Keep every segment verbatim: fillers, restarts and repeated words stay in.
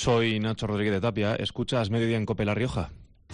Soy Nacho Rodríguez de Tapia. ¿Escuchas Mediodía en COPE La Rioja?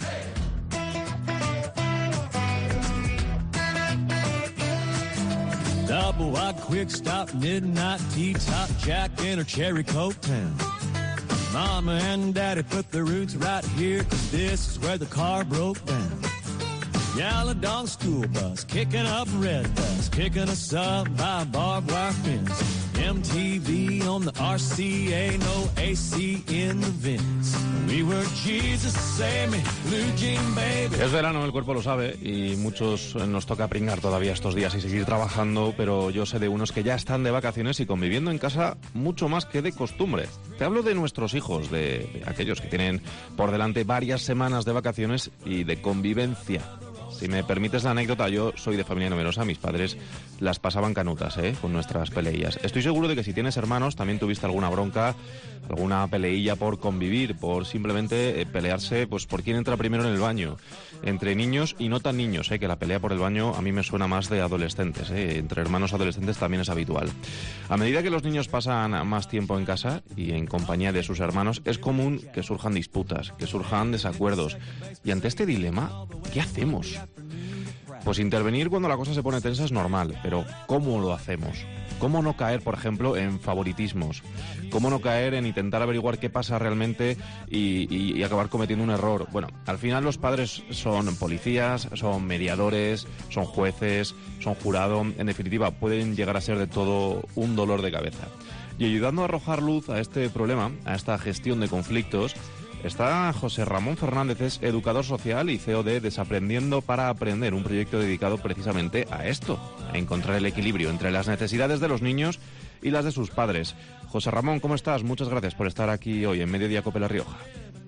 Double wide quick stop, midnight tea top, Jack in a cherry coke town. Mama and Daddy put the roots right here, 'cause this is where the car broke down. Yellow dog school bus, kicking up red bus, kicking us up by barbed wire fence. M T V on the R C A, no A C in the vents. We were Jesus save me, blue jean baby. Es verano, el cuerpo lo sabe, y muchos nos toca pringar todavía estos días y seguir trabajando, pero yo sé de unos que ya están de vacaciones y conviviendo en casa mucho más que de costumbre. Te hablo de nuestros hijos, de, de aquellos que tienen por delante varias semanas de vacaciones y de convivencia. Si me permites la anécdota, yo soy de familia numerosa, mis padres las pasaban canutas, ¿eh?, con nuestras peleillas. Estoy seguro de que si tienes hermanos también tuviste alguna bronca, alguna peleilla por convivir, por simplemente eh, pelearse pues por quién entra primero en el baño. Entre niños y no tan niños, ¿eh?, que la pelea por el baño a mí me suena más de adolescentes, ¿eh? Entre hermanos adolescentes también es habitual. A medida que los niños pasan más tiempo en casa y en compañía de sus hermanos, es común que surjan disputas, que surjan desacuerdos. Y ante este dilema, ¿qué hacemos? Pues intervenir cuando la cosa se pone tensa es normal, pero ¿cómo lo hacemos? ¿Cómo no caer, por ejemplo, en favoritismos? ¿Cómo no caer en intentar averiguar qué pasa realmente y, y, y acabar cometiendo un error? Bueno, al final los padres son policías, son mediadores, son jueces, son jurado. En definitiva, pueden llegar a ser de todo un dolor de cabeza. Y ayudando a arrojar luz a este problema, a esta gestión de conflictos, está José Ramón Fernández, es educador social y C E O de Desaprendiendo para Aprender, un proyecto dedicado precisamente a esto, a encontrar el equilibrio entre las necesidades de los niños y las de sus padres. José Ramón, ¿cómo estás? Muchas gracias por estar aquí hoy en Mediodía COPE La Rioja.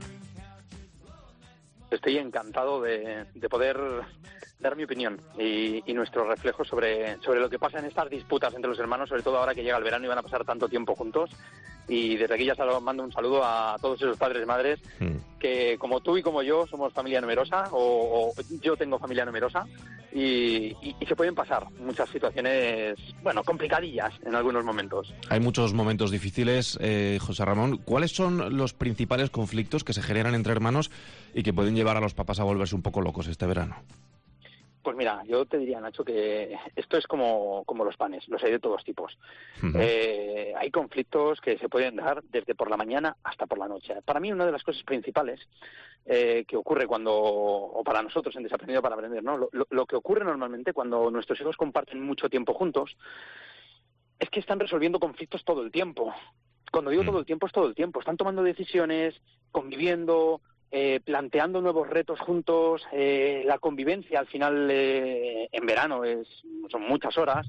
Estoy encantado de, de poder dar mi opinión y, y nuestro reflejo sobre, sobre lo que pasa en estas disputas entre los hermanos, sobre todo ahora que llega el verano y van a pasar tanto tiempo juntos. Y desde aquí ya se mando un saludo a todos esos padres y madres mm. que, como tú y como yo, somos familia numerosa, o, o yo tengo familia numerosa, y, y, y se pueden pasar muchas situaciones, bueno, complicadillas en algunos momentos. Hay muchos momentos difíciles, eh, José Ramón. ¿Cuáles son los principales conflictos que se generan entre hermanos y que pueden llevar a los papás a volverse un poco locos este verano? Pues mira, yo te diría, Nacho, que esto es como, como los panes, los hay de todos tipos. Uh-huh. Eh, hay conflictos que se pueden dar desde por la mañana hasta por la noche. Para mí, una de las cosas principales eh, que ocurre cuando, o para nosotros en Desaprendiendo para Aprender, ¿no? Lo, lo, lo que ocurre normalmente cuando nuestros hijos comparten mucho tiempo juntos es que están resolviendo conflictos todo el tiempo. Cuando digo uh-huh. todo el tiempo, es todo el tiempo. Están tomando decisiones, conviviendo, Eh, planteando nuevos retos juntos. Eh, la convivencia al final eh, en verano es son muchas horas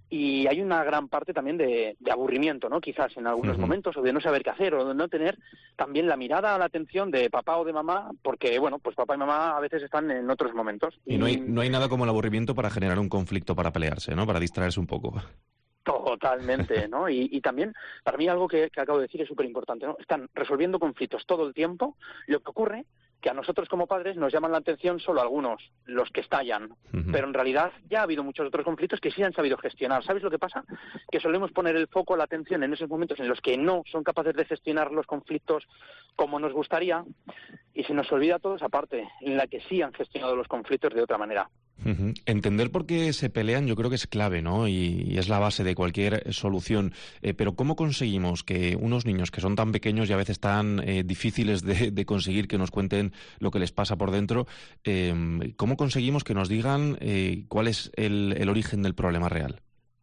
y hay una gran parte también de, de aburrimiento, ¿no? Quizás en algunos uh-huh. momentos, o de no saber qué hacer, o de no tener también la mirada, la atención de papá o de mamá, porque bueno, pues papá y mamá a veces están en otros momentos. Y, y no hay no hay nada como el aburrimiento para generar un conflicto, para pelearse, ¿no? Para distraerse un poco. Totalmente, ¿no? Y, y también, para mí, algo que, que acabo de decir es súper importante, ¿no? Están resolviendo conflictos todo el tiempo. Lo que ocurre que a nosotros como padres nos llaman la atención solo algunos, los que estallan. Uh-huh. Pero en realidad ya ha habido muchos otros conflictos que sí han sabido gestionar. ¿Sabes lo que pasa? Que solemos poner el foco, la atención en esos momentos en los que no son capaces de gestionar los conflictos como nos gustaría, y se nos olvida toda esa parte en la que sí han gestionado los conflictos de otra manera. Uh-huh. Entender por qué se pelean yo creo que es clave, ¿no? Y, y es la base de cualquier solución. Eh, pero ¿cómo conseguimos que unos niños que son tan pequeños y a veces tan eh, difíciles de, de conseguir que nos cuenten lo que les pasa por dentro, eh, cómo conseguimos que nos digan eh, cuál es el, el origen del problema real?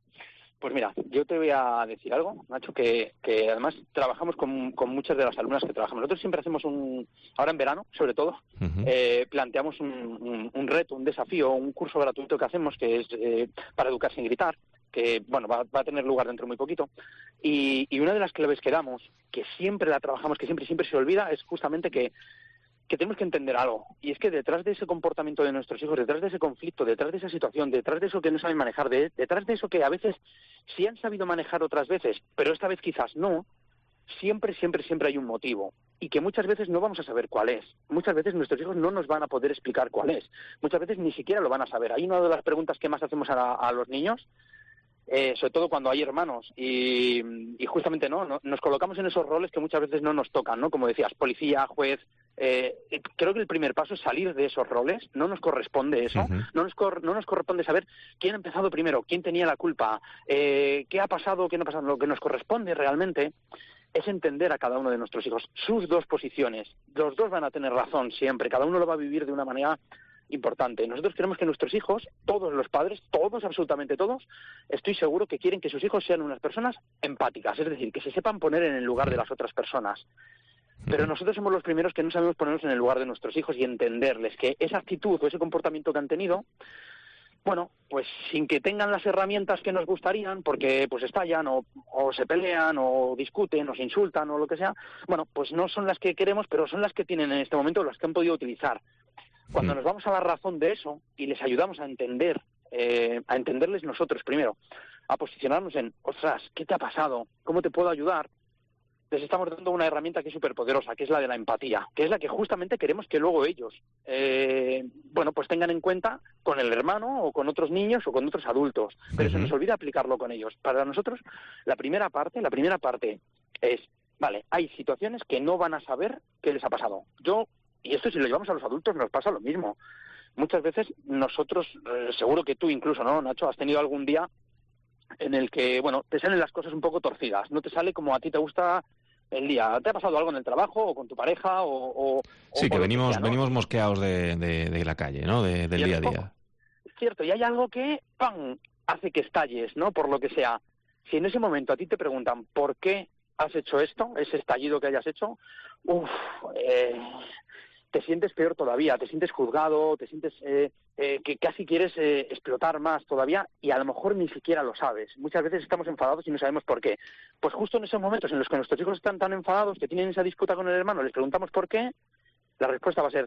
Pues mira, yo te voy a decir algo, Nacho, que, que además trabajamos con, con muchas de las alumnas que trabajamos. Nosotros siempre hacemos un, ahora en verano, sobre todo, uh-huh. eh, planteamos un, un, un reto, un desafío, un curso gratuito que hacemos, que es eh, para educar sin gritar, que bueno va, va a tener lugar dentro de muy poquito. Y, y una de las claves que damos, que siempre la trabajamos, que siempre siempre se olvida, es justamente que que tenemos que entender algo, y es que detrás de ese comportamiento de nuestros hijos, detrás de ese conflicto, detrás de esa situación, detrás de eso que no saben manejar, de, detrás de eso que a veces sí han sabido manejar otras veces, pero esta vez quizás no, siempre, siempre, siempre hay un motivo, y que muchas veces no vamos a saber cuál es. Muchas veces nuestros hijos no nos van a poder explicar cuál es. Muchas veces ni siquiera lo van a saber. Hay una de las preguntas que más hacemos a, a los niños, eh, sobre todo cuando hay hermanos, y, y justamente no, no nos colocamos en esos roles que muchas veces no nos tocan, ¿no? Como decías, policía, juez. Eh, creo que el primer paso es salir de esos roles, no nos corresponde eso, uh-huh. no, nos cor- no nos corresponde saber quién ha empezado primero, quién tenía la culpa, eh, qué ha pasado, qué no ha pasado. Lo que nos corresponde realmente es entender a cada uno de nuestros hijos, sus dos posiciones. Los dos van a tener razón siempre, cada uno lo va a vivir de una manera importante. Nosotros queremos que nuestros hijos, todos los padres, todos, absolutamente todos, estoy seguro que quieren que sus hijos sean unas personas empáticas, es decir, que se sepan poner en el lugar de las otras personas. Pero nosotros somos los primeros que no sabemos ponernos en el lugar de nuestros hijos y entenderles que esa actitud o ese comportamiento que han tenido, bueno, pues sin que tengan las herramientas que nos gustarían, porque pues estallan o, o se pelean o discuten o se insultan o lo que sea, bueno, pues no son las que queremos, pero son las que tienen en este momento, las que han podido utilizar. Cuando nos vamos a la razón de eso y les ayudamos a entender, eh, a entenderles nosotros primero, a posicionarnos en, ostras, ¿qué te ha pasado? ¿Cómo te puedo ayudar? Les estamos dando una herramienta que es súper poderosa, que es la de la empatía, que es la que justamente queremos que luego ellos, eh, bueno, pues tengan en cuenta con el hermano o con otros niños o con otros adultos, pero uh-huh. se nos olvida aplicarlo con ellos. Para nosotros, la primera parte, la primera parte es, vale, hay situaciones que no van a saber qué les ha pasado. Yo, y esto si lo llevamos a los adultos nos pasa lo mismo. Muchas veces nosotros, eh, seguro que tú incluso, ¿no, Nacho? Has tenido algún día en el que, bueno, te salen las cosas un poco torcidas, no te sale como a ti te gusta el día. ¿Te ha pasado algo en el trabajo o con tu pareja? o, o Sí, o que venimos que sea, ¿no? venimos mosqueados de, de, de la calle, ¿no? De, del día a día. Es cierto, y hay algo que, ¡pam!, hace que estalles, ¿no? Por lo que sea. Si en ese momento a ti te preguntan ¿por qué has hecho esto? Ese estallido que hayas hecho, uff, eh, te sientes peor todavía, te sientes juzgado, te sientes eh, eh, que casi quieres eh, explotar más todavía y a lo mejor ni siquiera lo sabes. Muchas veces estamos enfadados y no sabemos por qué. Pues justo en esos momentos en los que nuestros hijos están tan enfadados, que tienen esa disputa con el hermano, les preguntamos por qué, la respuesta va a ser,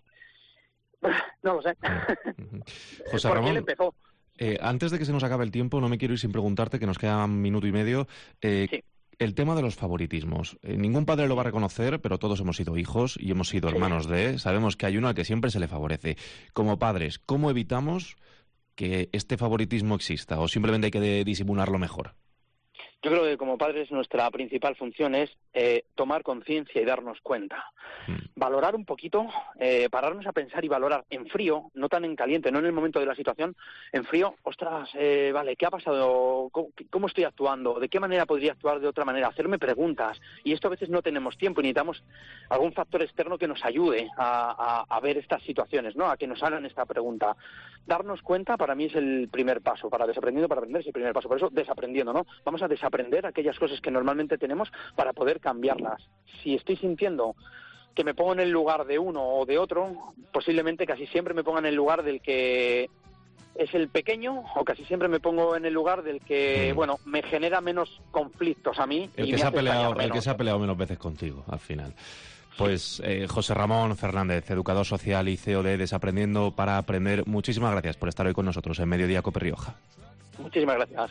no lo sé. José ¿Por Ramón, qué él empezó? Eh, antes de que se nos acabe el tiempo, no me quiero ir sin preguntarte, que nos queda un minuto y medio. Eh, sí. El tema de los favoritismos. Eh, ningún padre lo va a reconocer, pero todos hemos sido hijos y hemos sido hermanos de... Sabemos que hay uno al que siempre se le favorece. Como padres, ¿cómo evitamos que este favoritismo exista? ¿O simplemente hay que disimularlo mejor? Yo creo que como padres nuestra principal función es eh, tomar conciencia y darnos cuenta. Mm. Valorar un poquito, eh, pararnos a pensar y valorar en frío, no tan en caliente, no en el momento de la situación, en frío, ostras, eh, vale, ¿qué ha pasado? ¿Cómo, ¿Cómo estoy actuando? ¿De qué manera podría actuar de otra manera? Hacerme preguntas. Y esto a veces no tenemos tiempo y necesitamos algún factor externo que nos ayude a, a, a ver estas situaciones, ¿no? A que nos hagan esta pregunta. Darnos cuenta para mí es el primer paso. Para desaprendiendo, para aprender es el primer paso. Por eso desaprendiendo, ¿no? Vamos a desaprender aquellas cosas que normalmente tenemos para poder cambiarlas. Si estoy sintiendo que me pongo en el lugar de uno o de otro, posiblemente casi siempre me ponga en el lugar del que es el pequeño, o casi siempre me pongo en el lugar del que, mm. bueno, me genera menos conflictos a mí. El, y que, me se ha hace peleado, menos. el que se ha peleado menos veces contigo, al final. Pues eh, José Ramón Fernández, educador social y C E O de Desaprendiendo para Aprender, muchísimas gracias por estar hoy con nosotros en Mediodía Cope Rioja. Muchísimas gracias.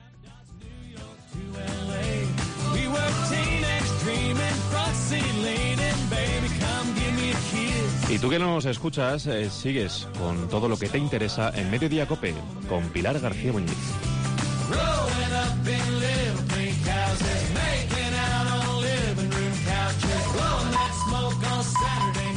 Y tú que nos escuchas, eh, sigues con todo lo que te interesa en Mediodía Cope con Pilar García Muñiz. Saturday